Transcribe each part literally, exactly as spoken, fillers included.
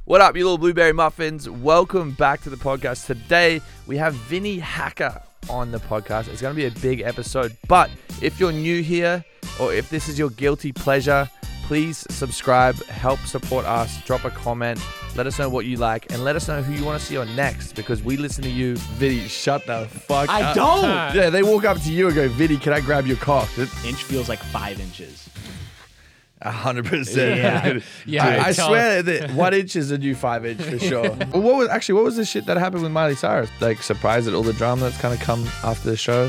What up, you little blueberry muffins? Welcome back to the podcast. Today, we have Vinny Hacker on the podcast. It's going to be a big episode, but if you're new here or if this is your guilty pleasure, please subscribe, help support us, drop a comment, let us know what you like, and let us know who you want to see on next because we listen to you. Vinny, shut the fuck I up. don't. Yeah, they walk up to you and go, Vinny, can I grab your cock? Inch feels like five inches. A hundred percent. Yeah. Yeah, I, I tell- swear that one inch is a new five inch for sure. Well, what was actually what was the shit that happened with Miley Cyrus? Like surprised at all the drama that's kind of come after the show.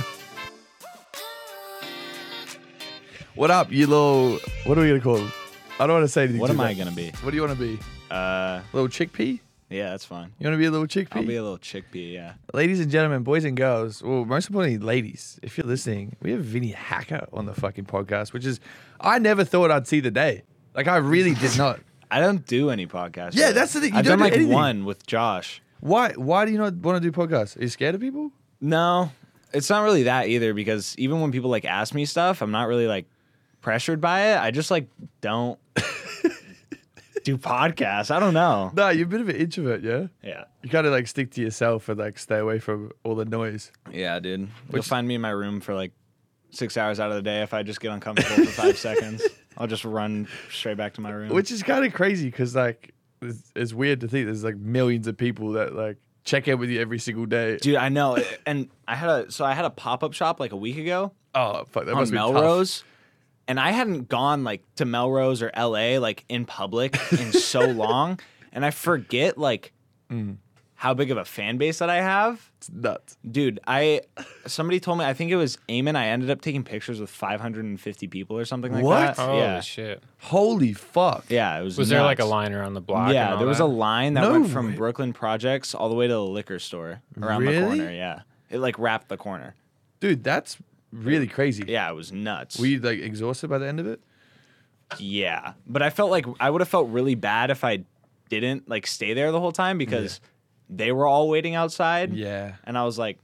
What up, you little? What are we gonna call them? I don't want to say anything. What too am I bad. gonna be? What do you want to be? Uh, Little chickpea? yeah, that's fine. You want to be a little chickpea? I'll be a little chickpea. Yeah. Ladies and gentlemen, boys and girls, well, most importantly, ladies, if you're listening, we have Vinny Hacker on the fucking podcast, which is, I never thought I'd see the day. Like, I really did not. I don't do any podcasts. Yeah, really. that's the thing. You I've don't done do like anything. one with Josh. Why Why do you not want to do podcasts? Are you scared of people? No, it's not really that either because even when people like ask me stuff, I'm not really like pressured by it. I just like don't do podcasts. I don't know. No, you're a bit of an introvert, yeah? Yeah. You kind of like stick to yourself and like stay away from all the noise. Yeah, dude. You'll Which- find me in my room for like six hours out of the day if I just get uncomfortable for five seconds. I'll just run straight back to my room. Which is kind of crazy because like it's, it's weird to think there's like millions of people that like check in with you every single day. Dude, I know. And I had a so I had a pop-up shop like a week ago Oh, fuck, that on must be tough. Melrose. And I hadn't gone like to Melrose or L A like in public in so long. And I forget like Mm. how big of a fan base that I have. It's nuts. Dude, I somebody told me I think it was Eamon. I ended up taking pictures with five hundred fifty people or something like What? that. Holy yeah. shit. Holy fuck. Yeah, it was Was there like a nuts. line around the block? and Yeah, all there was that? a line that No went from way. Brooklyn Projects all the way to the liquor store around Really? the corner. Yeah, it like wrapped the corner. Dude, that's really crazy. Yeah, it was nuts. Were you like exhausted by the end of it? yeah, but I felt like I would have felt really bad if I didn't like stay there the whole time because they were all waiting outside. Yeah. and I was like,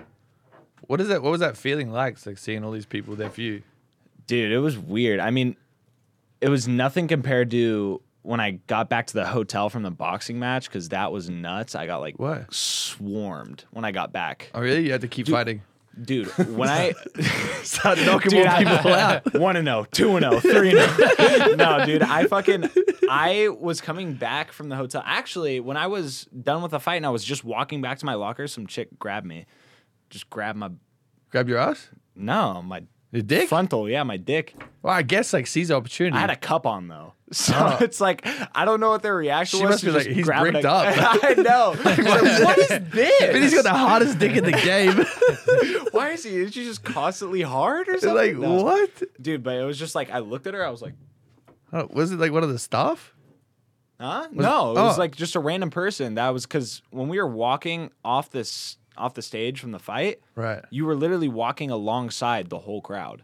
What is that? What was that feeling like? It's like seeing all these people there for you. dude, it was weird. I mean, it was nothing compared to when I got back to the hotel from the boxing match because that was nuts. I got like What? swarmed when I got back. Oh, really? You had to keep fighting. Dude, when I Start knocking Dude, more I- people out. one and oh, two and oh, three and oh. No, dude, I fucking I was coming back from the hotel. Actually, when I was done with the fight and I was just walking back to my locker, some chick grabbed me. Just grabbed my Grab your ass? no, my Your dick? frontal, yeah, my dick. Well, I guess like seize the opportunity. I had a cup on though. So Oh. it's like I don't know what their reaction She was. must to be like, just he's grabbing bricked a- up. I know. She's like, what is this? Vinny's got the hardest dick in the game. Why is he? Is she just constantly hard or something? like, No. what? Dude, but it was just like I looked at her, I was like, Oh, was it like one of the staff? huh? No, it was oh. like just a random person. That was because when we were walking off this off the stage from the fight, Right. you were literally walking alongside the whole crowd.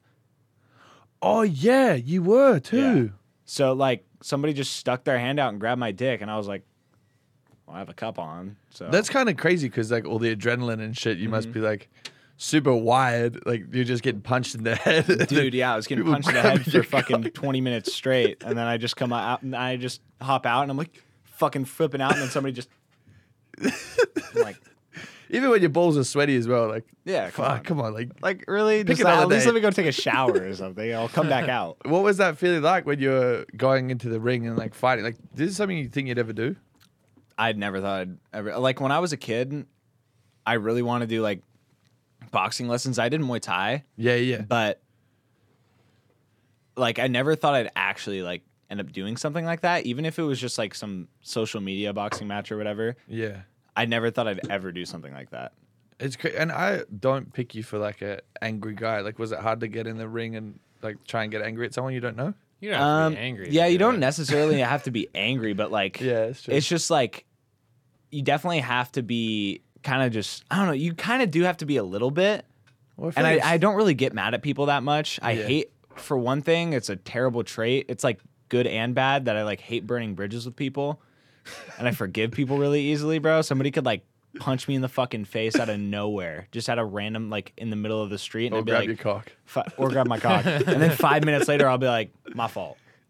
Oh, yeah, you were too. So like somebody just stuck their hand out and grabbed my dick, and I was like, well, I have a cup on. So That's kind of crazy because like all the adrenaline and shit, you Mm-hmm. must be like super wired. Like you're just getting punched in the head. dude, yeah, I was getting People punched in the grabbing head your for fucking cock. twenty minutes straight, and then I just come out and I just hop out, and I'm like fucking flipping out, and then somebody just I'm like, Even when your balls are sweaty as well. Like, yeah, come fuck, on. come on. Like, Like really? Pick Just, another at least day. let me go take a shower or something. I'll come back out. what was that feeling like when you were going into the ring and like fighting? Like, this is something you think you'd ever do? I'd never thought I'd ever like when I was a kid, I really wanted to do like boxing lessons. I did Muay Thai, Yeah, yeah. but like I never thought I'd actually like end up doing something like that, even if it was just like some social media boxing match or whatever. Yeah. I never thought I'd ever do something like that. It's cra- and I don't pick you for like a angry guy. Like, was it hard to get in the ring and like try and get angry at someone you don't know? You don't have to Um, be angry. to yeah, do you don't that. necessarily have to be angry, but like Yeah, it's true. it's just like you definitely have to be kind of just I don't know. You kind of do have to be a little bit. Well, feel And I, like I don't really get mad at people that much. I Yeah. hate, for one thing, it's a terrible trait. It's like good and bad that I like hate burning bridges with people. And I forgive people really easily, bro. Somebody could like punch me in the fucking face out of nowhere, just at a random, like in the middle of the street. And Or I'd be grab like, your cock. fi- or grab my cock. And then five minutes later, I'll be like, my fault.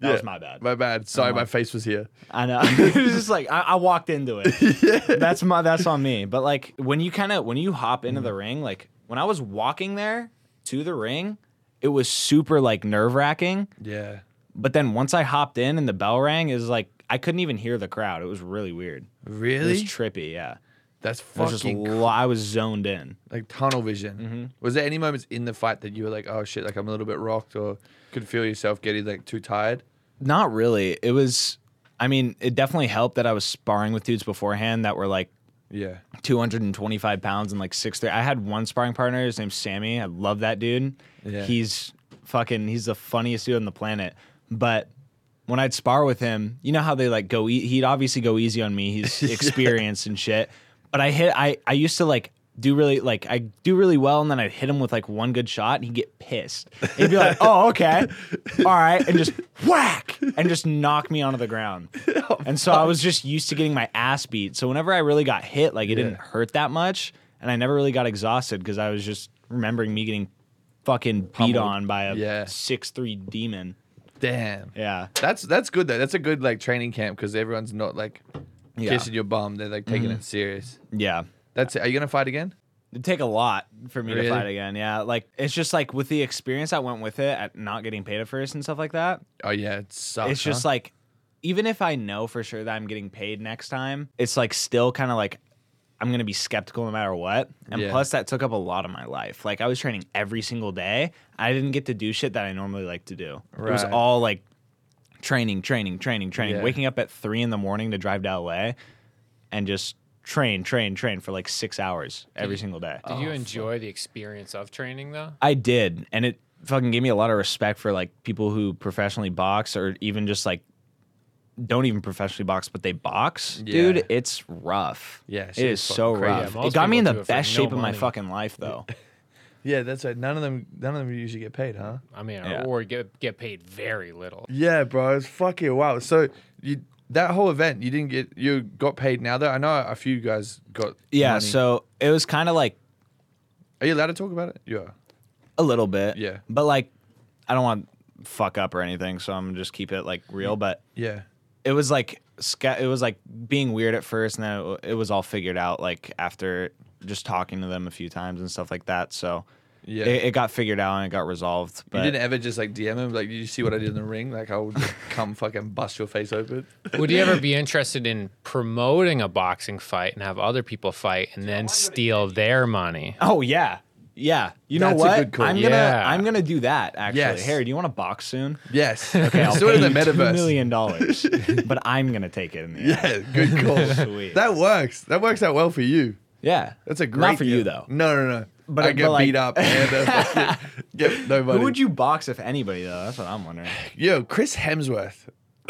That Yeah. was my bad. My bad. Sorry, I'm my like- face was here. I know. It was just like I, I walked into it. Yeah. That's my that's on me. But like when you kind of when you hop into Mm-hmm. the ring, like when I was walking there to the ring, it was super like nerve wracking. Yeah. But then once I hopped in and the bell rang, it was like I couldn't even hear the crowd. It was really weird. It was Really? trippy. Yeah. That's It was just fucking lo- I was zoned in. like tunnel vision. Mm-hmm. Was there any moments in the fight that you were like, oh shit, like I'm a little bit rocked, or could feel yourself getting like too tired? Not really. It was. I mean, it definitely helped that I was sparring with dudes beforehand that were like Yeah. two hundred twenty-five pounds and like six three. I had one sparring partner. His name's Sammy. I love that dude. Yeah. He's fucking. He's the funniest dude on the planet. But when I'd spar with him, you know how they like go. E- he'd obviously go easy on me. He's experienced and shit. But I hit. I I used to like do really like I do really well, and then I'd hit him with like one good shot, and he'd get pissed. He'd be like, "Oh, okay, all right," and just whack, and just knock me onto the ground. And so I was just used to getting my ass beat. So whenever I really got hit, like it didn't Yeah. hurt that much, and I never really got exhausted because I was just remembering me getting fucking beat Pummeled. on by a Yeah. six three demon. Damn. Yeah, That's that's good though. That's a good like training camp because everyone's not like yeah, kissing your bum. They're like taking it serious. yeah. That's it. Are you gonna fight again? It'd take a lot for me Really? to fight again. Yeah, like it's just like with the experience that went with it at not getting paid at first and stuff like that. Oh yeah, it sucks. It's just huh? like, even if I know for sure that I'm getting paid next time, it's like still kind of like I'm gonna be skeptical no matter what. And Yeah. plus, that took up a lot of my life. Like I was training every single day. I didn't get to do shit that I normally like to do. It was Right. all like training, training, training, training. Yeah. Waking up at three in the morning to drive to L A and just train, train, train for like six hours every single day. Did you enjoy the experience of training though? I did, and it fucking gave me a lot of respect for like people who professionally box or even just like don't even professionally box, but they box. Yeah. Dude, it's rough. Yeah, it shit is is fucking so crazy. rough. Yeah, it most got me in people the do it for best no shape of my money. fucking life, though. yeah, that's right. None of them, none of them usually get paid, huh? I mean, Yeah. or get get paid very little. Yeah, bro, it's fucking wow. So you that whole event, you didn't get you got paid now though. I know a few guys got. Yeah, money. so it was kind of like Are you allowed to talk about it? Yeah. a little bit. Yeah. But like, I don't want to fuck up or anything, so I'm gonna just keep it like real. But Yeah. it was like sca- it was like being weird at first, and then it, it was all figured out like after just talking to them a few times and stuff like that. So Yeah. it, it got figured out and it got resolved. But you didn't ever just like D M him like, did you see what I did in the ring? Like I would just come fucking bust your face open. Would you ever be interested in promoting a boxing fight and have other people fight and then steal their money? oh yeah, yeah. You know That's a what? good call. I'm gonna Yeah. I'm gonna do that actually. Yes. Harry, do you want to box soon? Yes. Okay, I'll Let's do it pay in the you two metaverse. million dollars, but I'm gonna take it in the end. Yeah, good call. Sweet. That works. That works out well for you. Yeah, That's a great Not for you deal. though. No, no, no. But- I get but, like- beat up and uh, fucking get no money. Who would you box if anybody though? That's what I'm wondering. Yo, Chris Hemsworth.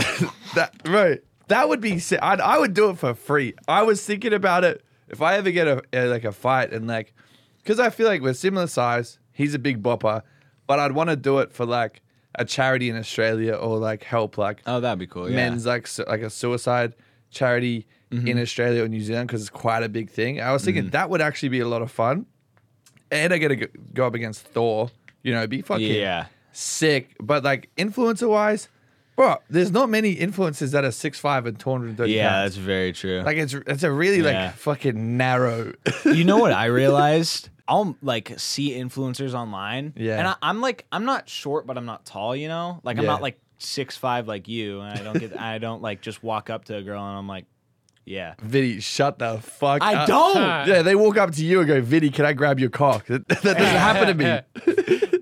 that right. That would be sick. I'd, I would do it for free. I was thinking about it. If I ever get a, a like a fight and like, because I feel like we're similar size. He's a big bopper, but I'd want to do it for like a charity in Australia or like help like Oh, that'd be cool. Yeah. men's like su- like a suicide charity Mm-hmm. in Australia or New Zealand because it's quite a big thing. I was thinking that would actually be a lot of fun, and I get to go- go up against Thor. You know, it'd be fucking Yeah. sick. But like influencer wise, bro, there's not many influencers that are six five and two hundred thirty Yeah, pounds. that's very true. Like it's it's a really Yeah. like fucking narrow. You know what I realized? I'll like see influencers online. Yeah. And I, I'm like, I'm not short, but I'm not tall, you know? Like I'm Yeah. not like six five like you. And I don't get I don't like just walk up to a girl and I'm like, yeah. Vinny, shut the fuck I up. don't. Yeah, they walk up to you and go, Vinny, can I grab your cock? That, that doesn't happen to me.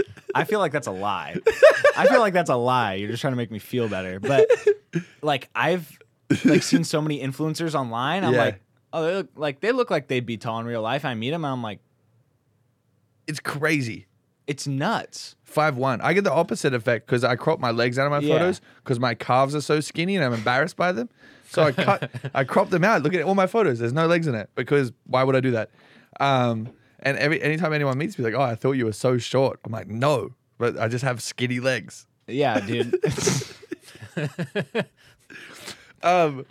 I feel like that's a lie. I feel like that's a lie. You're just trying to make me feel better. But like I've like seen so many influencers online. I'm Yeah. like, oh, they look like they look like they'd be tall in real life. I meet them and I'm like, It's crazy. it's nuts. five one. I get the opposite effect because I crop my legs out of my Yeah. photos because my calves are so skinny and I'm embarrassed by them. So I cut, I crop them out. Look at all my photos. There's no legs in it because why would I do that? Um, and every anytime anyone meets me, like, oh, I thought you were so short. I'm like, no, but I just have skinny legs. Yeah, dude. Um,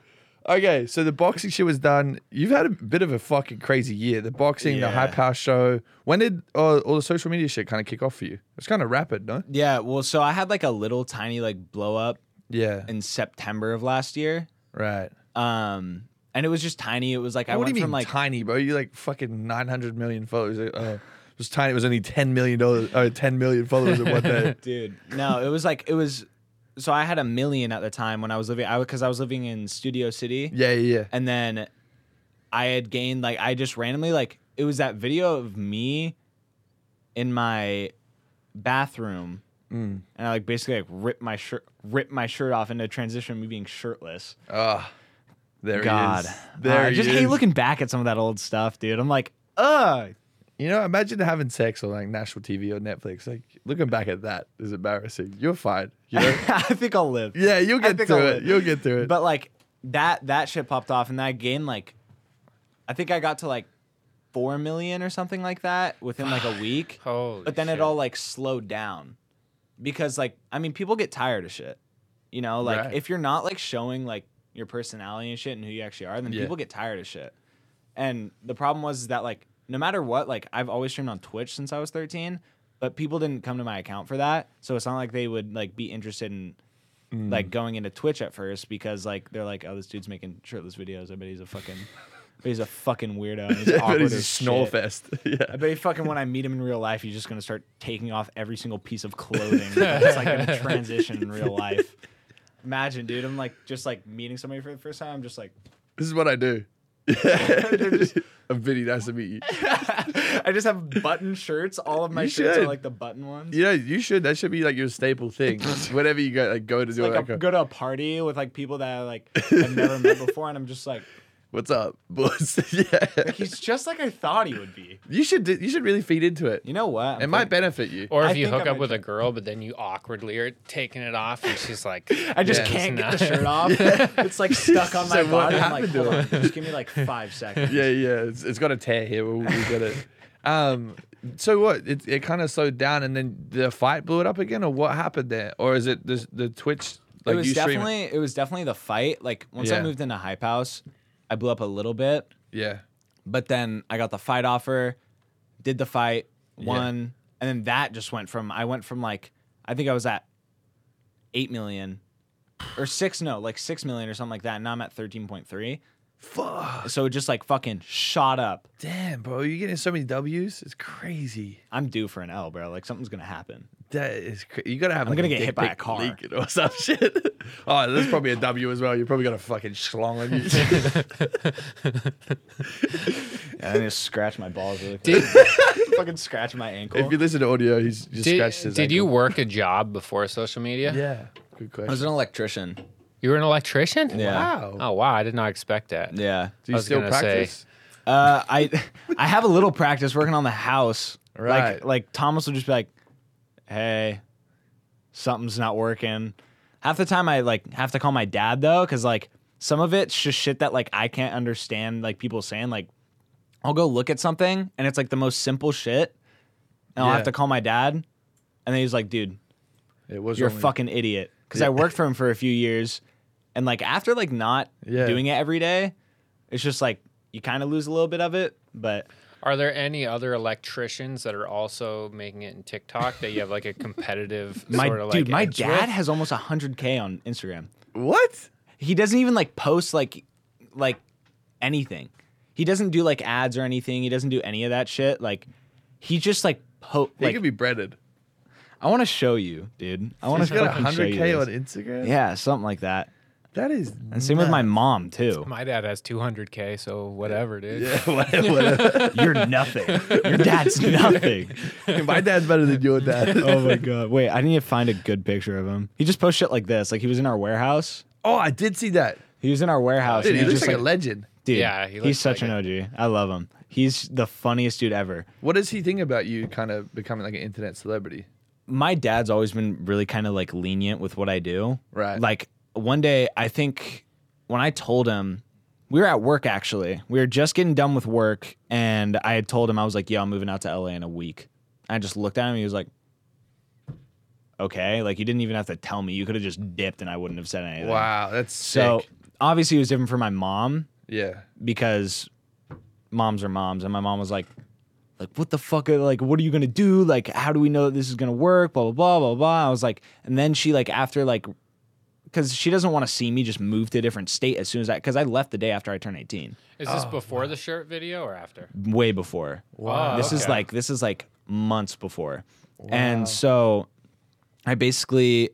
Okay, so the boxing shit was done. You've had a bit of a fucking crazy year. The boxing, the Yeah. Hype House show. When did uh, all the social media shit kind of kick off for you? It's kind of rapid, no? Yeah, well, so I had like a little tiny like blow up Yeah. in September of last year. Right. Um, and it was just tiny. It was like I what do went you mean from like tiny, bro? You like fucking nine hundred million followers. Uh, it was tiny. It was only ten million dollars. Uh, ten million followers in one day. dude. No, it was like it was. So I had a million at the time when I was living. I because I was living in Studio City. Yeah, yeah, yeah. And then I had gained like I just randomly like it was that video of me in my bathroom, Mm. and I like basically like ripped my shirt ripped my shirt off into transition of me being shirtless. Oh, there God, he is. There Uh, I he just is. hate looking back at some of that old stuff, dude. I'm like, ugh. You know, imagine having sex on like national T V or Netflix. Like looking back at that is embarrassing. You're fine. You know? I think I'll live. Yeah, you'll I get think through I'll it. live. You'll get through it. But like that that shit popped off, and that gained like, I think I got to like four million or something like that within like a week. Holy But then shit. it all like slowed down because like I mean people get tired of shit, you know. Like Right. if you're not like showing like your personality and shit and who you actually are, then Yeah. people get tired of shit. And the problem was is that like no matter what, like I've always streamed on Twitch since I was thirteen, but people didn't come to my account for that, so it's not like they would like be interested in Mm. like going into Twitch at first because like they're like, oh, this dude's making shirtless videos. I bet he's a fucking, I bet he's a fucking weirdo. And he's Yeah, but awkward he's a as snore shit. fest. I Yeah. bet he fucking when I meet him in real life, he's just gonna start taking off every single piece of clothing. It's like gonna transition in real life. Imagine, dude. I'm like just like meeting somebody for the first time. I'm just like, This is what I do. Yeah. I'm Vinny. Nice to meet you. I just have button shirts. All of my You shirts should. are like the button ones. You know, you should. That should be like your staple thing. Whenever you go, like, go to It's do like it, like a, a, go to a party with like people that I like have never met before, and I'm just like, what's up, boys? Yeah. like he's just like I thought he would be. You should. do- You should really feed into it. You know what? It I'm might think- benefit you. Or if I you think I hook up might with try. a girl, but then you awkwardly are taking it off, and she's like, I just Yeah. can't get It's the not- shirt off. It's like stuck on my So what body. I'm like, happened to hold on, just give me like five seconds. Yeah, yeah. It's, it's got a tear here. We'll, we'll get it. Um. So what? It it kind of slowed down, and then the fight blew it up again, or what happened there? Or is it the the Twitch? Like it was you stream definitely it was definitely the fight. Like once I Yeah. moved into Hype House, I blew up a little bit, Yeah. but then I got the fight offer, did the fight, Yeah. won, and then that just went from I went from like I think I was at eight million or six no like six million or something like that. And now I'm at thirteen point three. Fuck. So it just like fucking shot up. Damn, bro. You're getting so many W's. It's crazy. I'm due for an L, bro. Like something's gonna happen. That is. Cra- you gotta have. I'm like, gonna a get dick hit by a pic car. leaking or some shit. Oh, there's probably a W as well. You probably got a fucking schlong on you. Yeah, I need to scratch my balls really quick. Did, fucking scratch my ankle. If you listen to audio, he's just scratched did, his. did you ankle. work a job before social media? Yeah. Good I was question. an electrician. You were an electrician? Yeah. Wow. Oh, wow. I did not expect that. Yeah. Do I you was still gonna say- practice? Uh, I I have a little practice working on the house. Right. Like like Thomas will just be like, "Hey, something's not working." Half the time I like have to call my dad though, because like some of it's just shit that like I can't understand. Like people saying like, I'll go look at something and it's like the most simple shit, and I'll Yeah. have to call my dad, and then he's like, "Dude, It was. you're a only- fucking idiot." Because Yeah. I worked for him for a few years, and like after like not Yeah. doing it every day, it's just like you kind of lose a little bit of it. But Are there any other electricians that are also making it in TikTok that you have like a competitive my sort of dude, like my edge dad with? has almost one hundred K on Instagram. What? He doesn't even like post like like anything. He doesn't do like ads or anything. He doesn't do any of that shit. Like he just like po- He like could be breaded. I want to show you, dude. I want He's to got fucking show one hundred K you on this. Instagram. Yeah, something like that. That is. And same with my mom too. My dad has two hundred K, so whatever, dude. Yeah. Whatever. whatever. You're nothing. Your dad's nothing. My dad's better than your dad. Oh my god. Wait, I need to find a good picture of him. He just posts shit like this. Like he was in our warehouse. Oh, I did see that. He was in our warehouse. Dude, and he was looks just like, a legend. dude. Yeah, he he's looks such like an O G. I love him. He's the funniest dude ever. What does he think about you kind of becoming like an internet celebrity? My dad's always been really kind of like lenient with what I do. Right. Like one day, I think when I told him, we were at work actually. We were just getting done with work, and I had told him I was like, "Yo, I'm moving out to L A in a week." I just looked at him. And he was like, "Okay." Like you didn't even have to tell me. You could have just dipped, and I wouldn't have said anything. Wow, that's So sick. obviously it was different for my mom Yeah. because moms are moms, and my mom was like, like, what the fuck? Like, what are you gonna do? Like, how do we know that this is gonna work? Blah blah blah blah blah. I was like, and then she like after like, because she doesn't want to see me just move to a different state as soon as I, because I left the day after I turned eighteen. Is this before the shirt video or after? Way before. Wow. This is Okay. like this is like months before, and so I basically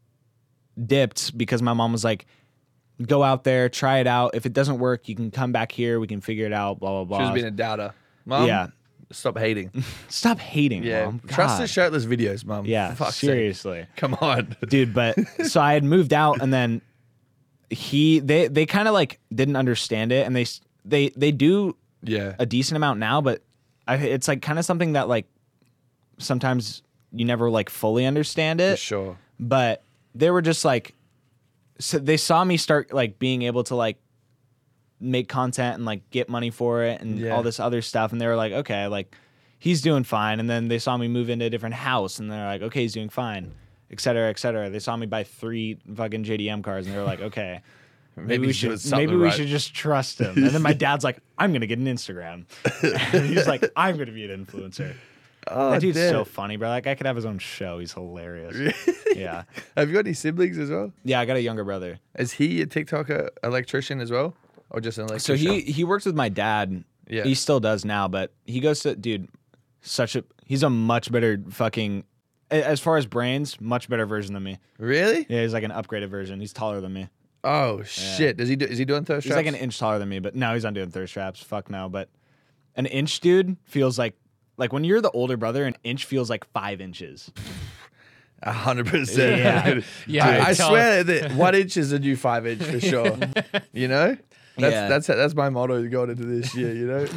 dipped because my mom was like, go out there, try it out. If it doesn't work, you can come back here. We can figure it out. Blah blah blah. She was being a doubter. Mom, Yeah. stop hating. Stop hating, Yeah. mom. Trust God. the shirtless videos, mom. Yeah, For fuck's sake. seriously. Come on. Dude, but so I had moved out, and then he they they kind of like didn't understand it, and they they they do Yeah. a decent amount now, but I, it's like kind of something that like sometimes you never like fully understand For it. sure. But they were just like, so they saw me start like being able to like make content and like get money for it and Yeah. all this other stuff, and they were like, okay, like he's doing fine. And then they saw me move into a different house, and they're like, okay, he's doing fine, et cetera, et cetera. They saw me buy three fucking J D M cars, and they were like, okay, maybe, we he's should doing something maybe we right. should just trust him. And then my dad's like, I'm gonna get an Instagram. And he's like, I'm gonna be an influencer. Oh, That dude's damn. so funny, bro. Like I could have his own show. He's hilarious. Yeah, Have you got any siblings as well? yeah. I got a younger brother. Is he a TikTok uh, electrician as well? Or just an So electrician? he he works with my dad. Yeah. He still does now, but he goes to dude. Such a he's a much better fucking a- as far as brains, much better version than me. Really? Yeah, he's like an upgraded version. He's taller than me. Oh, shit. Does he do, is he doing thirst He's traps? like an inch taller than me, but no, he's not doing thirst traps. Fuck no. But an inch, dude, feels like like when you're the older brother, an inch feels like five inches. A hundred percent. Yeah. Yeah, I, I tell- swear that one inch is a new five inch for sure. You know? That's Yeah. that's that's my motto going into this year, you know?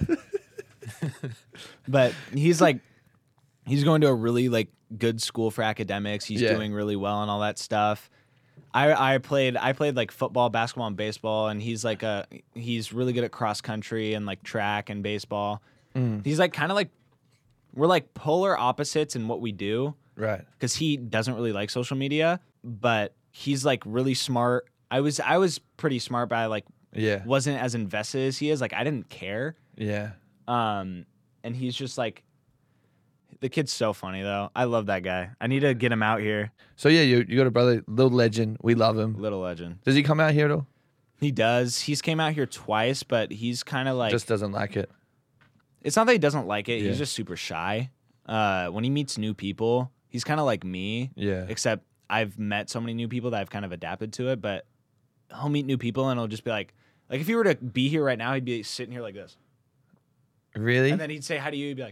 But he's like, he's going to a really like good school for academics. He's Yeah. doing really well and all that stuff. I I played I played like football, basketball, and baseball, and he's like a he's really good at cross country and like track and baseball. Mm. He's like kind of like we're like polar opposites in what we do Right. because he doesn't really like social media, but he's like really smart. I was I was pretty smart, but I like Yeah. wasn't as invested as he is. Like I didn't care. Yeah. Um, and he's just like, the kid's so funny though. I love that guy. I need to get him out here. So yeah, you you got a brother, little legend. We love him. Little legend. Does he come out here at all? He does. He's came out here twice, but he's kind of like, Just doesn't like it. it's not that he doesn't like it. Yeah. He's just super shy. Uh, when he meets new people, he's kind of like me, Yeah. except I've met so many new people that I've kind of adapted to it. But he'll meet new people and he'll just be like, like if he were to be here right now, he'd be sitting here like this, Really? and then he'd say hi to you. He'd be like,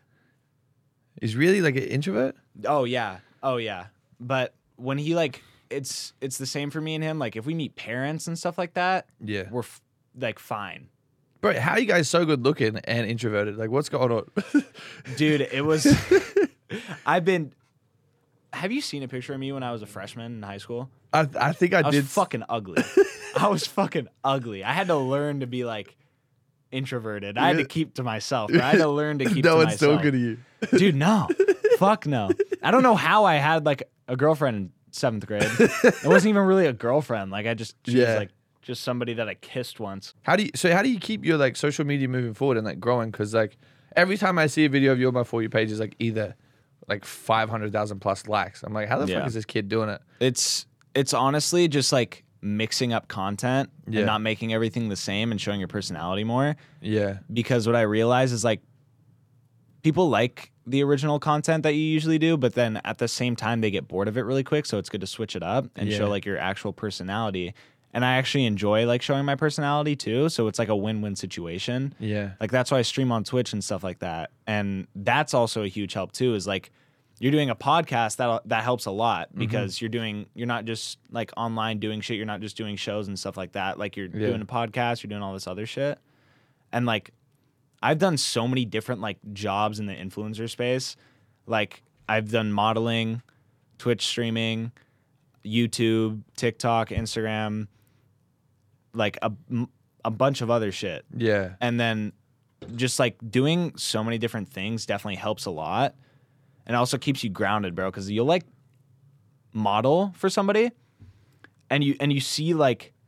He's really like an introvert? oh yeah, oh yeah. But when he like, it's it's the same for me and him. Like if we meet parents and stuff like that, Yeah. we're f- like fine, Bro, how are you guys so good looking and introverted? Like what's going on? dude. It was. I've been. Have you seen a picture of me when I was a freshman in high school? I I think I, I was did fucking ugly. I was fucking ugly. I had to learn to be like introverted. I had to Yeah. keep to myself. Bro. I had to learn to keep no to one's myself. talking to you. Dude, no. Fuck no. I don't know how I had like a girlfriend in seventh grade. It wasn't even really a girlfriend. Like I just, she Yeah. was like just somebody that I kissed once. How do you so how do you keep your like social media moving forward and like growing? Because like every time I see a video of you on my For You page is like either like five hundred thousand plus likes. I'm like, how the Yeah. fuck is this kid doing it? It's, it's honestly just like mixing up content Yeah. and not making everything the same and showing your personality more. Yeah. Because what I realize is like people like the original content that you usually do, but then at the same time they get bored of it really quick. So it's good to switch it up and Yeah. show like your actual personality. And I actually enjoy like showing my personality too. So it's like a win-win situation. Yeah. Like that's why I stream on Twitch and stuff like that. And that's also a huge help too, is like you're doing a podcast that that helps a lot because you're doing you're not just like online doing shit, you're not just doing shows and stuff like that. Like you're Yeah. doing a podcast, you're doing all this other shit. And like I've done so many different like jobs in the influencer space. Like I've done modeling, Twitch streaming, YouTube, TikTok, Instagram, like a a bunch of other shit. Yeah. And then just like doing so many different things definitely helps a lot. And also keeps you grounded, bro, because you'll like model for somebody and you and you see like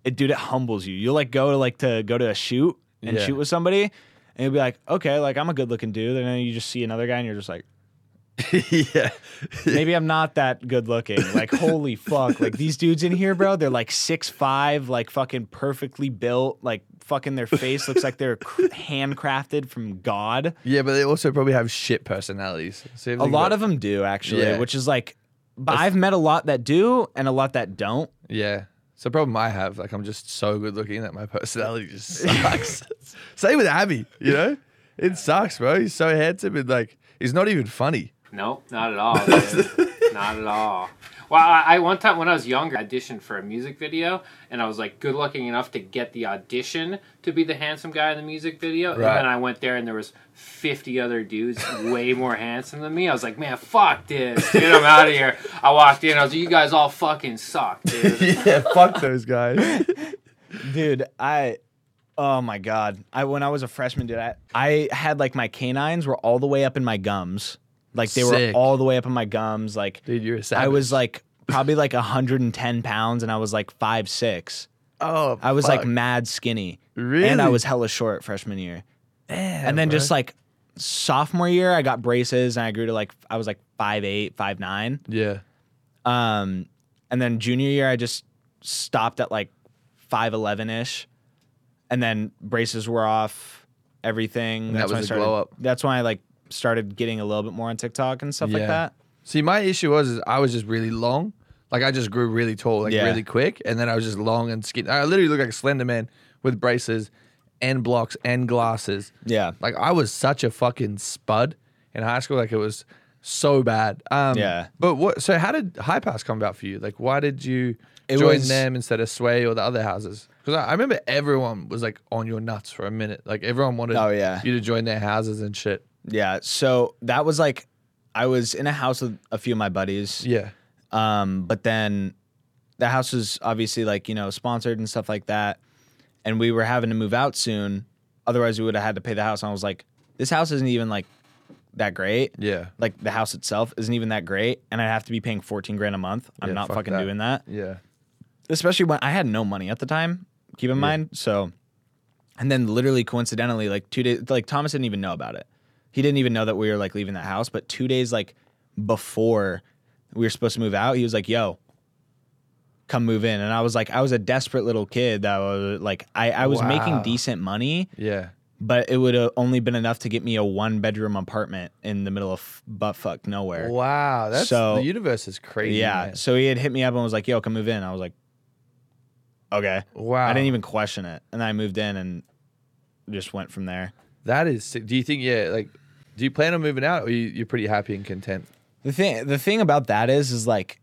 it, dude, it humbles you. You'll like go to like to go to a shoot and Yeah. shoot with somebody, and you'll be like, okay, like I'm a good looking dude, and then you just see another guy, and you're just like, yeah. maybe I'm not that good looking. Like, holy fuck. Like, these dudes in here, bro, they're like six five, like fucking perfectly built. Like, fucking their face looks like they're cr- handcrafted from God. Yeah, but they also probably have shit personalities. So A lot of them do, actually, Yeah. which is like, but I've met a lot that do and a lot that don't. Yeah. It's the problem I have. Like, I'm just so good looking that my personality just sucks. Same with Abby, you know? It sucks, bro. He's so handsome and, like, he's not even funny. No, not at all. Dude. Not at all. Well, I, I one time when I was younger, I auditioned for a music video, and I was like good looking enough to get the audition to be the handsome guy in the music video. And Right. then I went there, and there was fifty other dudes way more handsome than me. I was like, man, fuck this, dude. I'm out of here. I walked in. I was like, you guys all fucking suck, dude. Yeah, fuck those guys. Dude, I, oh my God. I When I was a freshman, dude, I, I had like my canines were all the way up in my gums. Like they Sick. were all the way up in my gums. Like Dude, you're a savage. I was like probably like one hundred ten pounds and I was like five six. oh, I was fuck. like mad skinny. Really? And I was hella short freshman year. Damn, And then bro. just like sophomore year, I got braces and I grew to like, I was like five eight, five nine. Yeah. Um, and then junior year, I just stopped at like five eleven ish. And then braces were off, everything. And that That's when I was the started, glow up. That's when I like started getting a little bit more on TikTok and stuff like Yeah. that. See, my issue was is I was just really long. Like, I just grew really tall, like, Yeah. really quick. And then I was just long and skinny. I literally looked like a slender man with braces and blocks and glasses. Yeah. Like, I was such a fucking spud in high school. Like, it was so bad. Um, Yeah. But what, so how did High Pass come about for you? Like, why did you It join was- them instead of Sway or the other houses? Because I, I remember everyone was, like, on your nuts for a minute. Like, everyone wanted Oh, yeah. you to join their houses and shit. Yeah. So that was like, I was in a house with a few of my buddies. Yeah. Um, but then the house was obviously like, you know, sponsored and stuff like that. And we were having to move out soon. Otherwise, we would have had to pay the house. And I was like, this house isn't even like that great. Yeah. Like the house itself isn't even that great. And I'd have to be paying fourteen grand a month. I'm Yeah, not fuck fucking that. doing that. Yeah. Especially when I had no money at the time, keep in Yeah. mind. So, and then literally coincidentally, like two days, like Thomas didn't even know about it. He didn't even know that we were like leaving that house. But two days like before we were supposed to move out, he was like, yo, come move in. And I was like, I was a desperate little kid that was like, I, I was Wow. making decent money, Yeah. but it would have only been enough to get me a one bedroom apartment in the middle of buttfuck nowhere. Wow. That's So- the universe is crazy. Yeah. man. So he had hit me up and was like, yo, come move in. I was like, okay. Wow. I didn't even question it. And then I moved in and just went from there. That is sick. Do you think, yeah, like, do you plan on moving out or you, you're pretty happy and content? The thing the thing about that is is like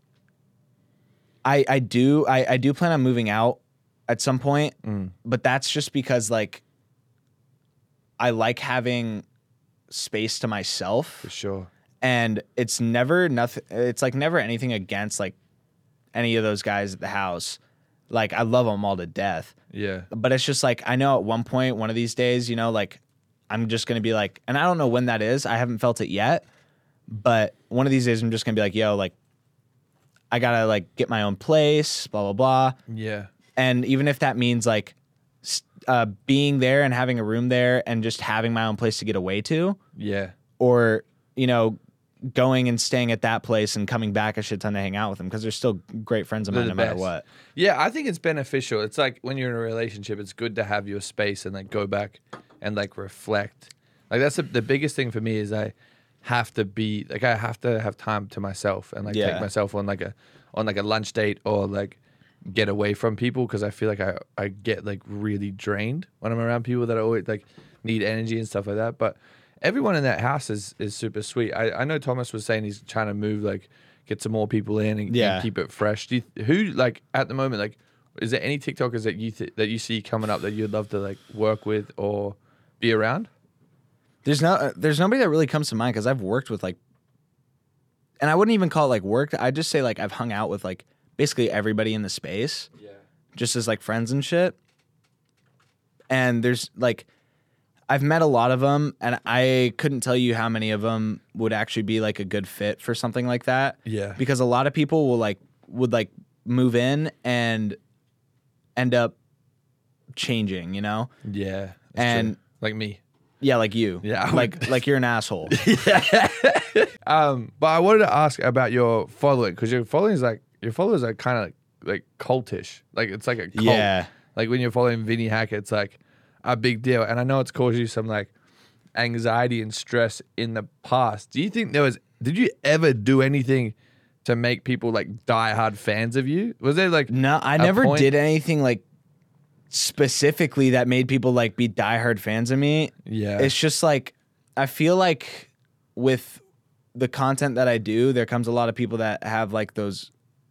I I do I, I do plan on moving out at some point, Mm. but that's just because like I like having space to myself. For sure. And it's never nothing it's like never anything against like any of those guys at the house. Like I love them all to death. Yeah. But it's just like I know at one point one of these days, you know, like I'm just going to be like, and I don't know when that is. I haven't felt it yet. But one of these days I'm just going to be like, yo, like I got to like get my own place, blah blah blah. Yeah. And even if that means like s- uh, being there and having a room there and just having my own place to get away to, Yeah. or you know, going and staying at that place and coming back a shit ton to hang out with them because they're still great friends of They're mine the no matter best. what. Yeah, I think it's beneficial. It's like when you're in a relationship, it's good to have your space and like go back and like reflect. Like that's the, the biggest thing for me is I have to be like I have to have time to myself and like Yeah. take myself on like a on like a lunch date or like get away from people because I feel like I I get like really drained when I'm around people that always like need energy and stuff like that. But everyone in that house is is super sweet. I, I know Thomas was saying he's trying to move like get some more people in and, Yeah. and keep it fresh. Do you, who like at the moment like is there any TikTokers that you th- that you see coming up that you'd love to like work with or be around? There's no, uh, there's nobody that really comes to mind because I've worked with like, and I wouldn't even call it like work. I'd just say like I've hung out with like basically everybody in the space, Yeah. just as like friends and shit. And there's like, I've met a lot of them, and I couldn't tell you how many of them would actually be like a good fit for something like that. Yeah. Because a lot of people will like would like move in and end up changing, you know? Yeah. that's And- true. Like me. Yeah, like you. Yeah, I Like would- like you're an asshole. Um, but I wanted to ask about your following because your following is like your followers are kind of like, like cultish. Like it's like a cult. Yeah. Like when you're following Vinny Hacker, it's like a big deal. And I know it's caused you some like anxiety and stress in the past. Do you think there was? Did you ever do anything to make people like diehard fans of you? Was there like No, I a never point? did anything like specifically that made people like be diehard fans of me. Yeah. It's just like I feel like with the content that I do, there comes a lot of people that have like those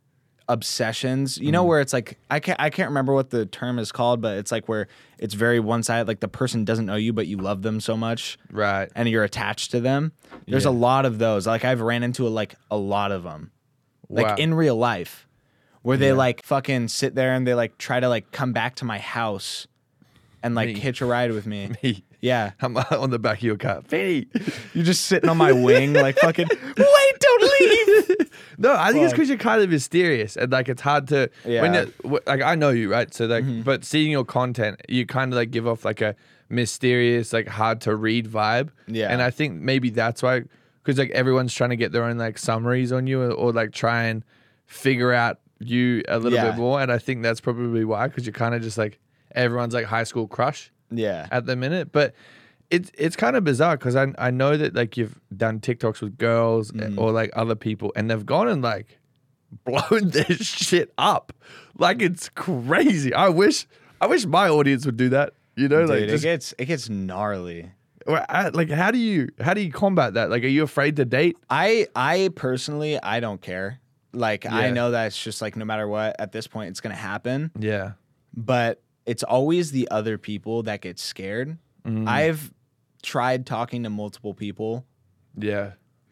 obsessions, you know, where it's like I can't I can't remember what the term is called, but it's like where it's very one sided, like the person doesn't know you, but you love them so much Right. and you're attached to them. There's Yeah. a lot of those. Like I've ran into like a lot of them, like Wow. in real life, where they Yeah. like fucking sit there and they like try to like come back to my house and like Me. hitch a ride with me. Me. Yeah. I'm on the back of your car. Vinny. You're just sitting on my wing, like fucking, wait, don't leave. No, I think it's Fuck. because you're kind of mysterious and like it's hard to. When Yeah. you w- like I know you, right? So like, but seeing your content, you kind of like give off like a mysterious, like hard to read vibe. Yeah. And I think maybe that's why, because like everyone's trying to get their own like summaries on you or, or like try and figure out you a little Yeah. bit more. And I think that's probably why, because you're kind of just like everyone's like high school crush Yeah. at the minute. But it's it's kind of bizarre because I I know that like you've done TikToks with girls Mm. or like other people and they've gone and like blown this shit up. Like it's crazy. I wish I wish my audience would do that. You know, Dude, like it just, gets it gets gnarly. or, uh, like how do you how do you combat that? Like, are you afraid to date? I I personally I don't care. Like I Yeah. know that it's just like no matter what at this point it's gonna happen. Yeah, But it's always the other people that get scared. Mm. I've tried talking to multiple people, yeah,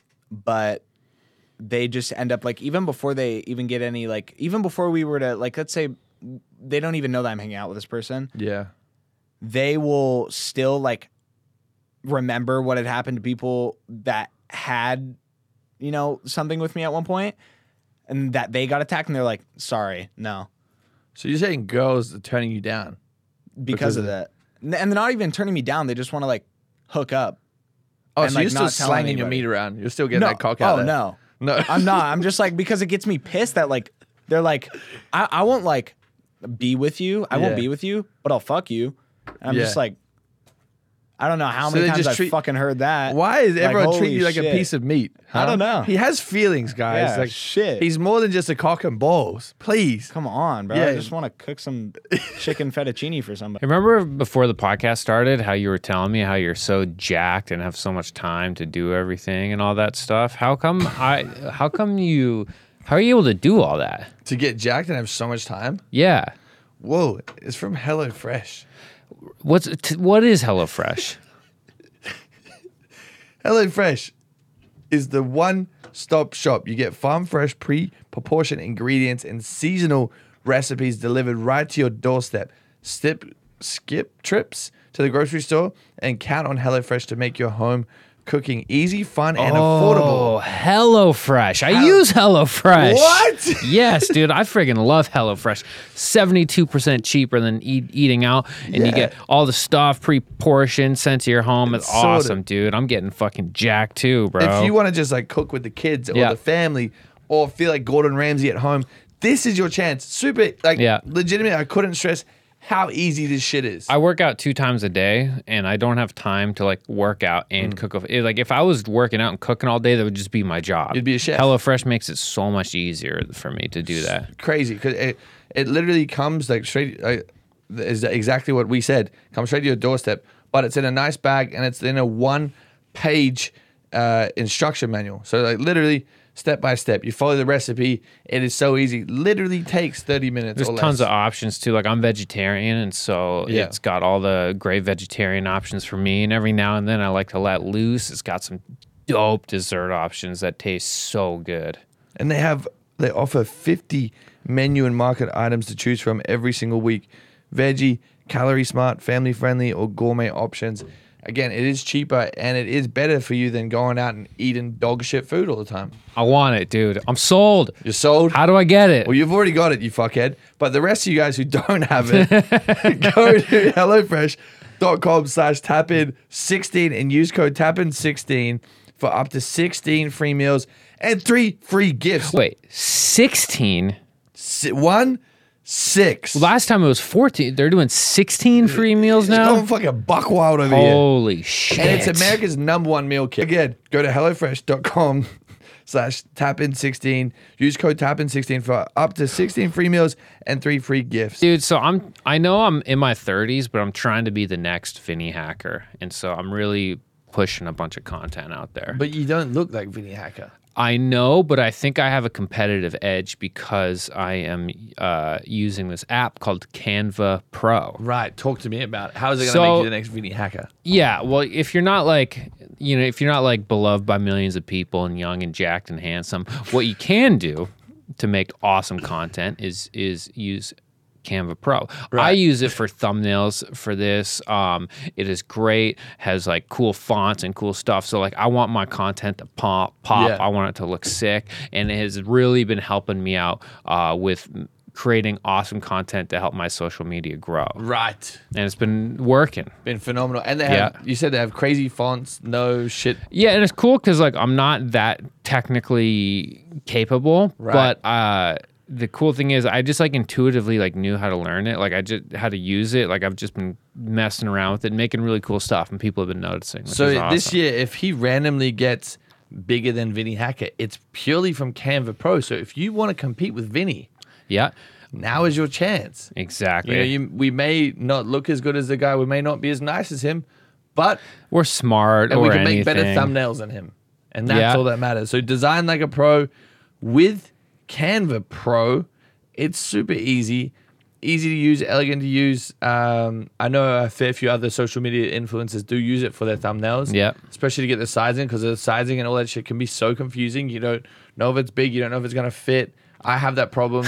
but they just end up like even before they even get any like even before we were to like let's say they don't even know that I'm hanging out with this person. yeah, They will still like remember what had happened to people that had, you know, something with me at one point and that they got attacked and they're like, sorry, no. So you're saying girls are turning you down? Because, Because of of- that. N- And they're not even turning me down. They just want to like hook up. Oh, And, so like, you're still not telling slanging your anybody. meat around. You're still getting No. that cock out Oh, there. no. No, I'm not. I'm just like, because it gets me pissed that like, they're like, I, I won't like be with you. I won't Yeah. be with you, but I'll fuck you. And I'm Yeah. just like, I don't know how So many they times just I've treat- fucking heard that. Why is Like, everyone treating holy you like a shit. piece of meat? I don't huh? know. He has feelings, guys. Yeah, like shit. He's more than just a cock and balls. Please. Come on, bro. Yeah. I just want to cook some chicken fettuccine for somebody. Remember before the podcast started how you were telling me how you're so jacked and have so much time to do everything and all that stuff? How come I how come you how are you able to do all that? To get jacked and have so much time. Yeah. Whoa, it's from HelloFresh. What's t- what is HelloFresh? HelloFresh is the one-stop shop. You get farm fresh, pre-proportioned ingredients and seasonal recipes delivered right to your doorstep. Step, skip trips to the grocery store and count on HelloFresh to make your home cooking easy, fun, and affordable. Oh, HelloFresh. I use HelloFresh. What? Yes, dude. I friggin' love HelloFresh. seventy-two percent cheaper than eat, eating out. And you Yeah. get all the stuff pre-portioned sent to your home. It's Sorted. awesome, dude. I'm getting fucking jacked too, bro. If you want to just like cook with the kids or Yeah. the family or feel like Gordon Ramsay at home, this is your chance. Super, like, Yeah. legitimately, I couldn't stress how easy this shit is. I work out two times a day, and I don't have time to like work out Mm. and cook. A, like if I was working out and cooking all day, that would just be my job. You'd be a chef. HelloFresh makes it so much easier for me to do that. Crazy because it, it literally comes like straight, uh, is exactly what we said. Comes straight to your doorstep, but it's in a nice bag and it's in a one-page uh, instruction manual. So like literally step by step, you follow the recipe. It is so easy. Literally takes thirty minutes. There's or tons less. of options too. Like I'm vegetarian, and so Yeah. it's got all the great vegetarian options for me. And every now and then I like to let loose. It's got some dope dessert options that taste so good. And they have they offer fifty menu and market items to choose from every single week. Veggie, calorie smart, family friendly, or gourmet options. again, it is cheaper and it is better for you than going out and eating dog shit food all the time. I want it, dude. I'm sold. You're sold? How do I get it? Well, you've already got it, you fuckhead. But the rest of you guys who don't have it, go to HelloFresh.com slash tap in sixteen and use code tap in sixteen for up to sixteen free meals and three free gifts. Wait, sixteen? Si- one, six. Last time it was fourteen. They're doing sixteen free meals It's going now? fucking buck wild over here. Holy shit. And it's America's number one meal kit. Again, go to HelloFresh.com slash tap in sixteen. Use code tap in sixteen for up to sixteen free meals and three free gifts. Dude, so I'm I know I'm in my thirties, but I'm trying to be the next Vinny Hacker. And so I'm really pushing a bunch of content out there. But you don't look like Vinny Hacker. I know, but I think I have a competitive edge because I am uh, using this app called Canva Pro. Right. Talk to me about it. How is it going to So- make you the next Vinny Hacker? Yeah, well, if you're not like, you know, if you're not like beloved by millions of people and young and jacked and handsome, what you can do to make awesome content is is use Canva Pro. I Right. use it for thumbnails for this. Um, it is great, has like cool fonts and cool stuff. So like I want my content to pop, pop. Yeah. I want it to look sick. And it has really been helping me out uh, with creating awesome content to help my social media grow. Right. And it's been working. Been phenomenal. And they have, Yeah. you said they have crazy fonts, no shit. Yeah, and it's cool because like I'm not that technically capable, Right. but uh, the cool thing is I just like intuitively like knew how to learn it. Like I just how to use it. Like I've just been messing around with it, making really cool stuff, and people have been noticing. Which So is awesome. this year, if he randomly gets bigger than Vinny Hacker, it's purely from Canva Pro. So if you want to compete with Vinny, yeah, now is your chance. exactly. You know, you, we may not look as good as the guy. We may not be as nice as him, but We're smart, and or we can anything. make better thumbnails than him. And that's Yeah. all that matters. So design like a pro with Canva Pro. It's super easy, easy to use, elegant to use. Um, I know a fair few other social media influencers do use it for their thumbnails. Yep. Especially to get the sizing, because the sizing and all that shit can be so confusing. You don't know if it's big. You don't know if it's going to fit. I have that problem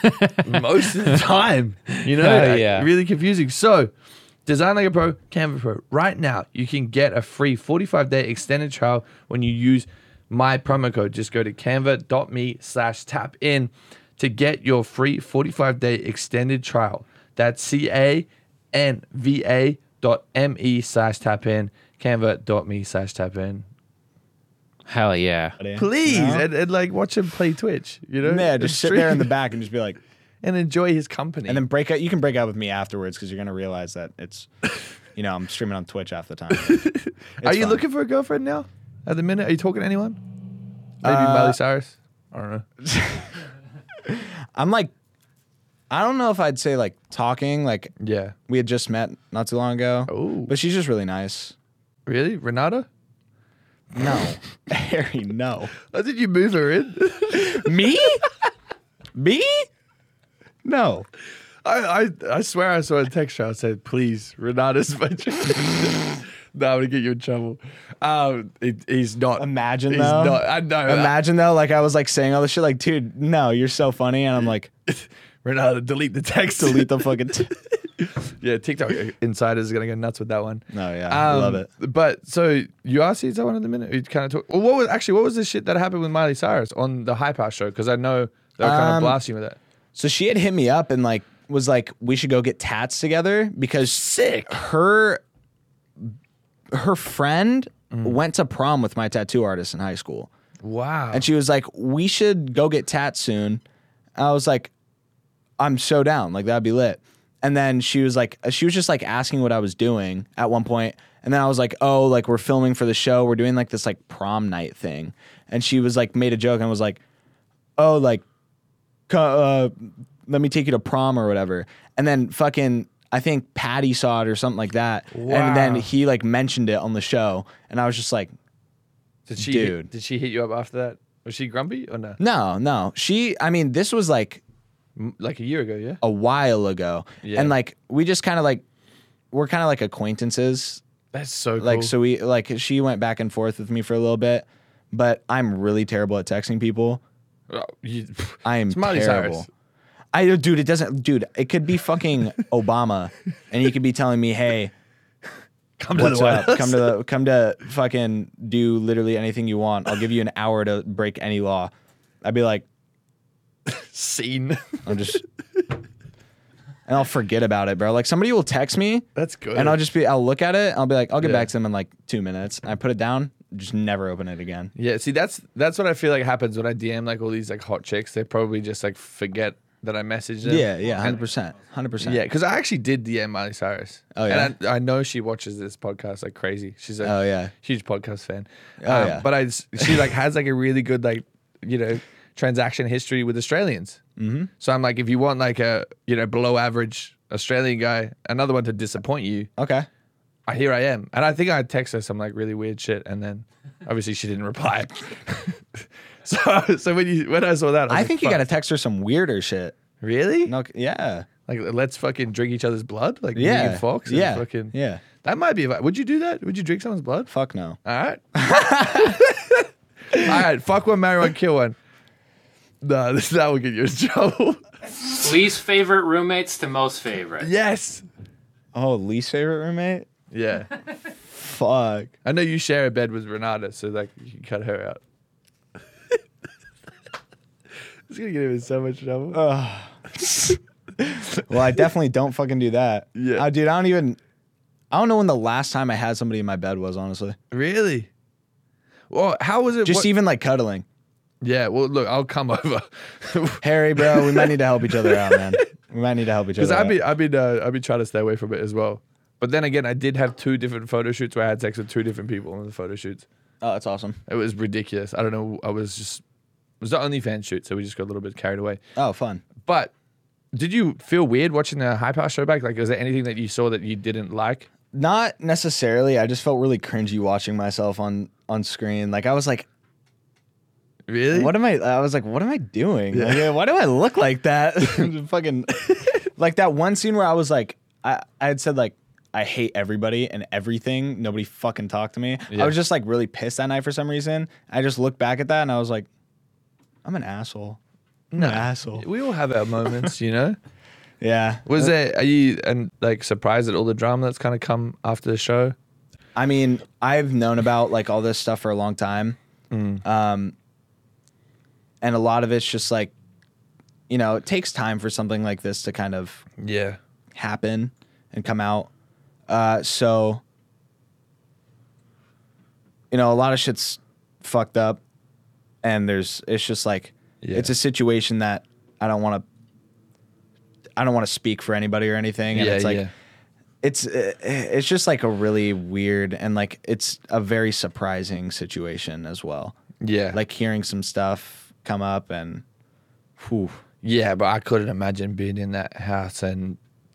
most of the time. You know, Oh, Like, yeah. really confusing. So, Design Like a Pro, Canva Pro. Right now, you can get a free forty-five day extended trial when you use my promo code. Just go to canva.me slash tap in to get your free forty-five day extended trial. That's C-A-N-V-A dot M-E slash tap in, canva.me slash tap in. Hell yeah. Please, You know? and, and like watch him play Twitch, you know? Yeah, And just sit there in the stream back and just be like, and enjoy his company. and then break out. You can break out with me afterwards because you're gonna realize that it's, you know, I'm streaming on Twitch half the time. Are you fun. looking for a girlfriend now? At the minute, are you talking to anyone? Maybe Uh, Miley Cyrus. I don't know. I'm like, I don't know if I'd say like talking. Like Yeah. we had just met not too long ago, Oh, but she's just really nice. really, Renata? No, Harry, no. How did you move her in? Me? Me? No. I, I I swear I saw a text I said, "Please, Renata's my chick." No, I'm gonna get you in trouble. Um, it, he's not. Imagine he's though. not. I know. Imagine though, like I was like saying all this shit, like, dude, no, you're so funny, and I'm like, Renata, delete the text. delete the fucking. T- Yeah, TikTok insiders are gonna go nuts with that one. no, yeah, I Um, love it. But so you are seeing someone in the minute. You kind of talk. Well, what was actually what was the shit that happened with Miley Cyrus on the Hype House show? Because I know they were kind of Um, blasting with that. So she had hit me up and like was like, we should go get tats together because Sick. her her friend went to prom with my tattoo artist in high school. Wow. And she was like, we should go get tats soon. I was like, I'm so down. Like, that'd be lit. And then she was like, she was just like asking what I was doing at one point. And then I was like, oh, like we're filming for the show. We're doing like this like prom night thing. And she was like, made a joke and was like, oh, like, co- uh, let me take you to prom or whatever. And then fucking, I think Patty saw it or something like that. And then Wow. he like mentioned it on the show. And I was just like, did she dude. Hit, did she hit you up after that? Was she grumpy or no? no, no. She, I mean, this was like, M- Like a year ago, yeah. a while ago. Yeah. And like we just kind of like we're kind of like acquaintances. That's so cool. Like so we like she went back and forth with me for a little bit, but I'm really terrible at texting people. Oh, you, I am It's Miley terrible. Cyrus. I dude, it doesn't dude, it could be fucking Obama and he could be telling me, "Hey, Come to What's the White up? House. Come to the come to fucking do literally anything you want. I'll give you an hour to break any law. I'd be like, Scene. I'm just, and I'll forget about it, bro. Like somebody will text me, That's good. and I'll just be, I'll look at it, and I'll be like, I'll get Yeah. back to them in like two minutes. I put it down, just never open it again. Yeah, see, that's that's what I feel like happens when I D M like all these like hot chicks. They probably just like forget that I messaged them. Yeah, yeah, hundred And- percent, hundred percent. Yeah, because I actually did D M Miley Cyrus. Oh, yeah? And I, I know she watches this podcast like crazy. She's a Oh, yeah. huge podcast fan. Oh, Um, yeah. But I, s- she like has like a really good like you know transaction history with Australians. Mm-hmm. So I'm like, if you want like a you know below average Australian guy, another one to disappoint you, Okay. uh, here I am. And I think I text her some like really weird shit, and then obviously she didn't reply. so so when you when I saw that, I, was I like, think you fuck. got to text her some weirder shit. really No, yeah, like let's fucking drink each other's blood like yeah, Megan Fox. And yeah, fucking yeah. That might be. Would you do that? Would you drink someone's blood? Fuck no. All right. All right. Fuck one, marry one, kill one. No, this that will get you in trouble. Least favorite roommates to most favorite. Yes. Oh, least favorite roommate? Yeah. Fuck. I know you share a bed with Renata, so like you can cut her out. It's gonna get him in so much trouble. Well, I definitely don't fucking do that. Yeah. Uh, dude, I don't even. I don't know when the last time I had somebody in my bed was. Honestly, Really? Well, how was it? just what- even like cuddling. Yeah. Well, look, I'll come over. Harry, bro, we might need to help each other out, man. We might need to help each Because other. I've out. been, I've been, uh, I've been trying to stay away from it as well. But then again, I did have two different photo shoots where I had sex with two different people on the photo shoots. Oh, that's awesome. It was ridiculous. I don't know. I was just, it was the OnlyFans shoot, so we just got a little bit carried away. Oh, fun. But did you feel weird watching the High Power show back? Like, is there anything that you saw that you didn't like? Not necessarily. I just felt really cringy watching myself on on screen. Like I was like, Really? what am I? I was like, what am I doing? Like, yeah, why do I look like that? Fucking, like that one scene where I was like, I, I had said like, I hate everybody and everything. Nobody fucking talked to me. Yeah. I was just like really pissed that night for some reason. I just looked back at that and I was like, I'm an asshole. I'm an asshole. We all have our moments, you know. Yeah. Was there? Are you and like surprised at all the drama that's kind of come after the show? I mean, I've known about like all this stuff for a long time. Um, and a lot of it's just like, you know, it takes time for something like this to kind of Yeah. happen and come out. Uh, so, you know, a lot of shit's fucked up, and there's it's just like Yeah. it's a situation that I don't want to. I don't want to speak for anybody or anything, and Yeah, it's like yeah. it's uh, it's just like a really weird and like it's a very surprising situation as well. Yeah. Like hearing some stuff come up and, whew. Yeah, but I couldn't imagine being in that house and,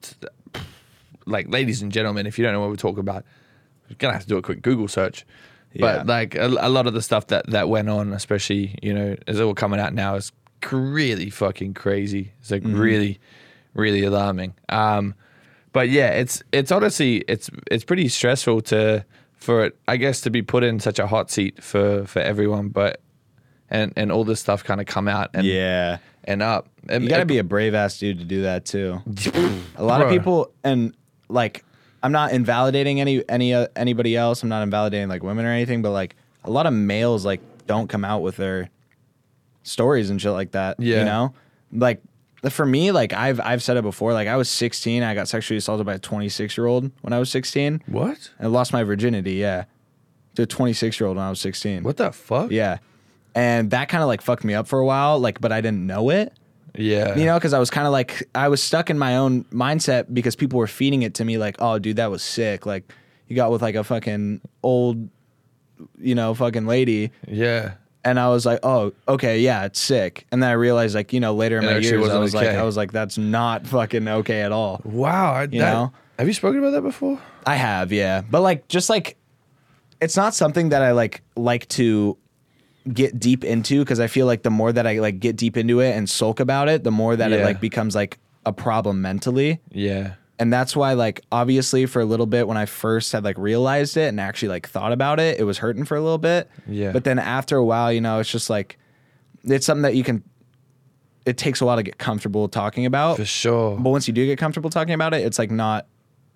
like, ladies and gentlemen, if you don't know what we're talking about, you're gonna have to do a quick Google search. Yeah. But like a, a lot of the stuff that that went on, especially you know, is all coming out now, is really fucking crazy. It's like really, really alarming. Um, but yeah, it's it's honestly it's it's pretty stressful to for it, I guess, to be put in such a hot seat for for everyone. But and and all this stuff kind of come out and Yeah. and up. And You got to it- be a brave ass dude to do that too. A lot of Bro. people, and like, I'm not invalidating any any uh, anybody else. I'm not invalidating like women or anything, but like a lot of males like don't come out with their stories and shit like that. Yeah. You know, like for me, like I've I've said it before. Like I was sixteen, I got sexually assaulted by a twenty-six year old when I was sixteen. What? I lost my virginity. Yeah, to a twenty-six year old when I was sixteen. What the fuck? Yeah, and that kind of like fucked me up for a while. Like, but I didn't know it. Yeah. You know, because I was kind of like, I was stuck in my own mindset because people were feeding it to me like, oh, dude, that was sick. Like, you got with like a fucking old, you know, fucking lady. Yeah. And I was like, oh, okay, yeah, it's sick. And then I realized, like, you know, later in It my actually years, I wasn't was like, okay. I was like, that's not fucking okay at all. Wow. I, You that- know? Have you spoken about that before? I have, yeah. But like, just like, it's not something that I like like to get deep into because I feel like the more that I like get deep into it and sulk about it, the more that it Yeah. like becomes like a problem mentally. Yeah. And that's why, like, obviously for a little bit when I first had like realized it and actually like thought about it, it was hurting for a little bit. Yeah. But then after a while, you know, it's just like, it's something that you can, it takes a while to get comfortable talking about. For sure. But once you do get comfortable talking about it, it's like not,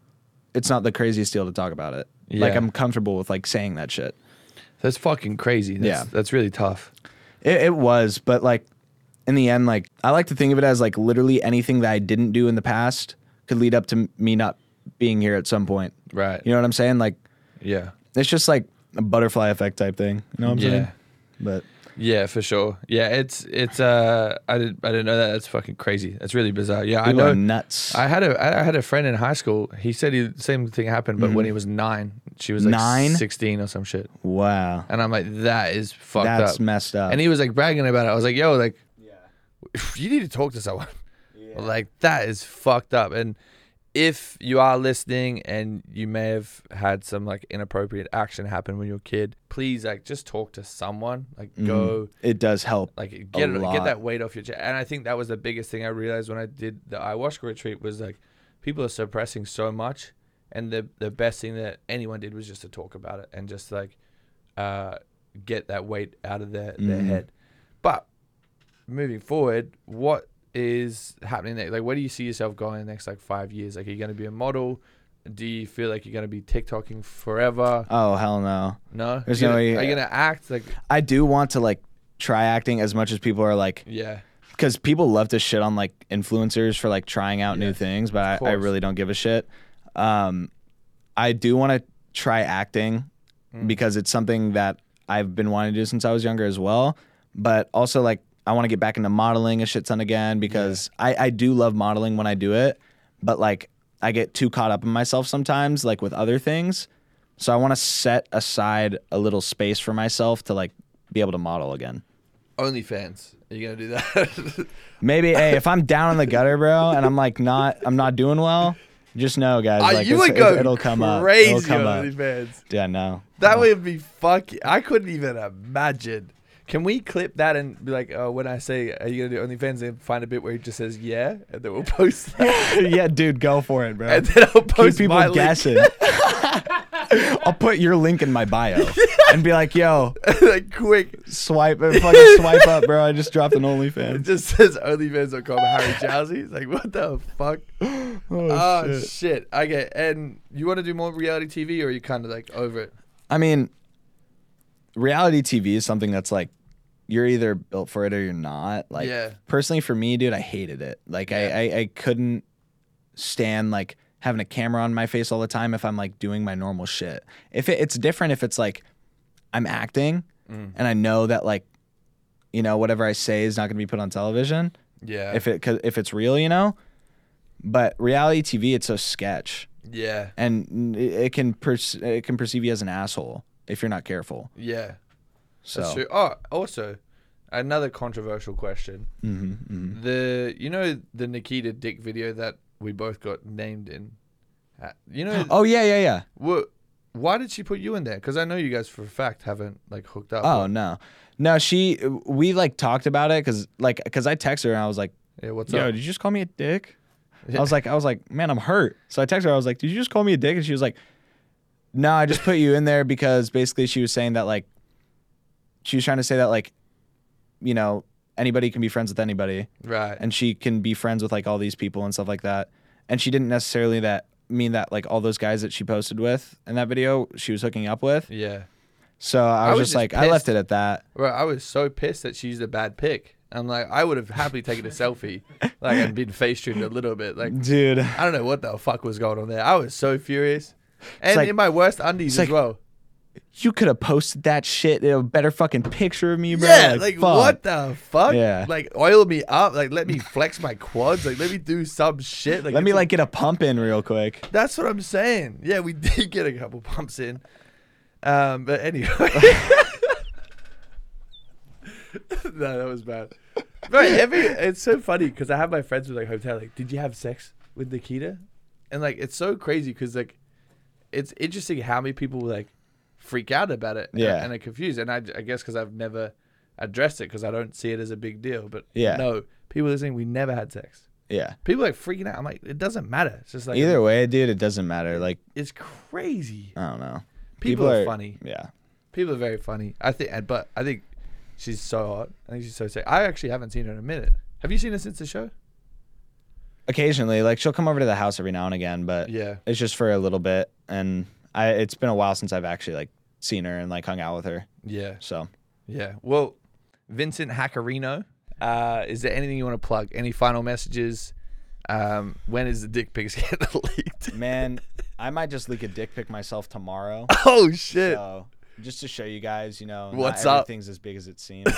it's not the craziest deal to talk about it. Like Yeah. I'm comfortable with like saying that shit. That's fucking crazy. That's, Yeah. that's really tough. It, it was, but like in the end, like I like to think of it as like literally anything that I didn't do in the past could lead up to m- me not being here at some point. Right. You know what I'm saying? Like Yeah. it's just like a butterfly effect type thing. You know what I'm Yeah. saying? But Yeah, for sure. Yeah, it's it's uh I did I didn't know that. That's fucking crazy. That's really bizarre. Yeah, I people know. are nuts. I had a I had a friend in high school. He said he, the same thing happened, but when he was nine, she was like Nine? sixteen or some shit. wow. And I'm like, that is fucked That's up. messed up. And he was like bragging about it. I was like, yo, like, you need to talk to someone. Like that is fucked up. And if you are listening and you may have had some like inappropriate action happen when you were a kid, please like just talk to someone. Like go. It does help. Like get A it, lot. get that weight off your chest. And I think that was the biggest thing I realized when I did the ayahuasca retreat was like people are suppressing so much, and the the best thing that anyone did was just to talk about it and just like uh, get that weight out of their their Mhm. head. But moving forward, what is happening next? Like, where do you see yourself going in the next like five years? Like, are you going to be a model? Do you feel like you're going to be TikToking forever? Oh hell no. No. There's You no gonna- way- Are you going to act like? I do want to like try acting as much as people are like, Yeah. because people love to shit on like influencers for like trying out Yeah, new things, but of I, I course. really don't give a shit. Um, I do want to try acting Mm. because it's something that I've been wanting to do since I was younger as well. But also like I want to get back into modeling a shit ton again because I, I do love modeling when I do it, but like I get too caught up in myself sometimes, like with other things. So I want to set aside a little space for myself to like be able to model again. OnlyFans. Are you gonna do that? Maybe, hey, if I'm down in the gutter, bro, and I'm like not, I'm not doing well, just know, guys, Ah, like you it's, would go it, it'll come up. crazy It'll come on up. OnlyFans. Yeah, no. That no. would be fucking. I couldn't even imagine. Can we clip that and be like, uh, when I say, "Are you gonna do OnlyFans?" and find a bit where he just says, "Yeah," and then we'll post that, yeah, dude, go for it, bro. and then I'll Keep post people my link. guessing. I'll put your link in my bio and be like, "Yo, like quick. swipe, fucking swipe up, bro. I just dropped an It OnlyFans." just says OnlyFans dot com Harry Jowsey. It's like, what the fuck? Oh, Oh, shit. shit. Okay, and you want to do more reality T V, or are you kind of like over it? I mean, reality T V is something that's like you're either built for it or you're not. Like, Yeah. personally, for me, dude, I hated it. Like, Yeah. I, I I couldn't stand like having a camera on my face all the time if I'm like doing my normal shit. If it, it's different if it's like I'm acting Mm. and I know that like you know whatever I say is not going to be put on television. Yeah. If it 'cause if it's real, you know. But reality T V, it's so sketch, yeah. and it, it can perce- it can perceive you as an asshole if you're not careful. Yeah. So. That's true. Oh, also, another controversial question. Mhm, mhm. The you know the Nikita Dick video that we both got named in. Uh, You know, Oh yeah, yeah, yeah. wha- why did she put you in there? Because I know you guys for a fact haven't like hooked up. Oh Like, no, no. She we like talked about it because like because I texted her and I was like, yeah. What's "Yo, up? did you just call me a dick?" Yeah. I was like, I was like, "Man, I'm hurt." So I texted her. I was like, "Did you just call me a dick?" And she was like, "No, I just put you in there because basically she was saying that like she was trying to say that like you know anybody can be friends with anybody Right. and she can be friends with like all these people and stuff like that." And she didn't necessarily that mean that like all those guys that she posted with in that video she was hooking up with. yeah. So I I was, was just just like, I left pissed. it at that. Well, I was so pissed that she's a bad pick. I'm like, I would have happily taken a selfie, like I'd been face tuned a little bit. Like, Dude. I don't know what the fuck was going on there. I was so furious, and like- in my worst undies it's as like, well. You could have posted that shit. A better fucking picture of me, bro. Yeah, like, fuck. what the fuck? Yeah. Like oil me up. Like let me flex my quads. Like let me do some shit. Like Let me it's a- like get a pump in real quick. That's what I'm saying. Yeah, we did get a couple pumps in. Um, but anyway. No, that was bad. Right, every it's so funny because I have my friends with like hotel. Like, did you have sex with Nikita? And like, it's so crazy because like, it's interesting how many people like freak out about it. and- Yeah. and are confused. And I, I guess because I've never addressed it because I don't see it as a big deal. But Yeah. no, people are saying we never had sex. Yeah. People are like freaking out. I'm like, it doesn't matter. It's just like Either way, dude, it doesn't matter. Like, it's crazy. I don't know. People, are, funny. Yeah. People are very funny. I think, and- but I think she's so hot. I think she's so sick. I actually haven't seen her in a minute. Have you seen her since the show? Occasionally, like she'll come over to the house every now and again, but Yeah. it's just for a little bit. And I, it's been a while since I've actually like seen her and like hung out with her. Yeah. So Yeah. Well, Vincent Haccarino, uh, is there anything you want to plug? Any final messages? Um, when is the dick pics getting leaked? man, I might just leak a dick pic myself tomorrow. Oh shit! So just to show you guys, you know, What's not up? everything's as big as it seems.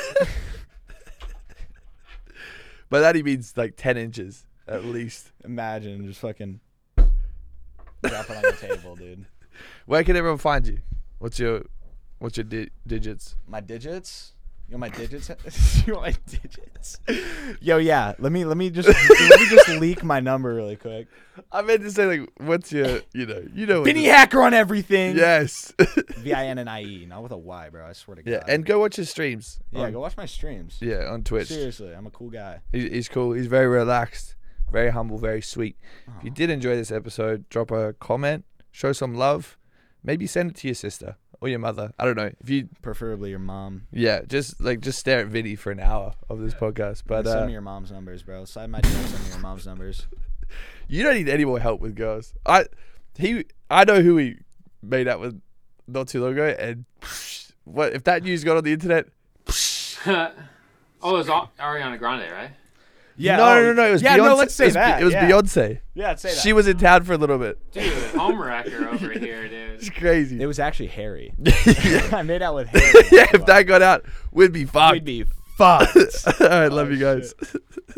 By that he means like ten inches at least. Imagine just fucking drop it on the table, dude. Where can everyone find you? What's your what's your di- digits? My digits? You want my digits? You want my digits? Yo, yeah. Let me let me just let me just leak my number really quick. I meant to say like, what's your you know you know. what Vinny it- Hacker on everything. Yes. V I N N I E, not with a Y, bro. I swear to God. Yeah, and go watch his streams. yeah, on- go watch my streams. Yeah, on Twitch. Seriously, I'm a cool guy. He's, he's cool. He's very relaxed, very humble, very sweet. If you did enjoy this episode, drop a comment, show some love, maybe send it to your sister or your mother. I don't know. If you, Preferably your mom. yeah, just like just stare at Vinny for an hour of this podcast. But send uh, me your mom's numbers, bro. Slide my D M, send me your mom's numbers. you don't need any more help with girls. I he I know who he made out with not too long ago, and what if that news got on the internet? oh, it was Ar- Ariana Grande, right? Yeah. no, oh, no, no, no. It was yeah, Beyonce. no, let's say it was, that. It was yeah. Beyonce. Yeah, say that. She was in town for a little bit. Dude, homewrecker over here, dude. It's crazy. It was actually Harry. yeah, I made out with Harry. if that got out, we'd be fucked. We'd be fucked. All right, love Oh, you guys. shit.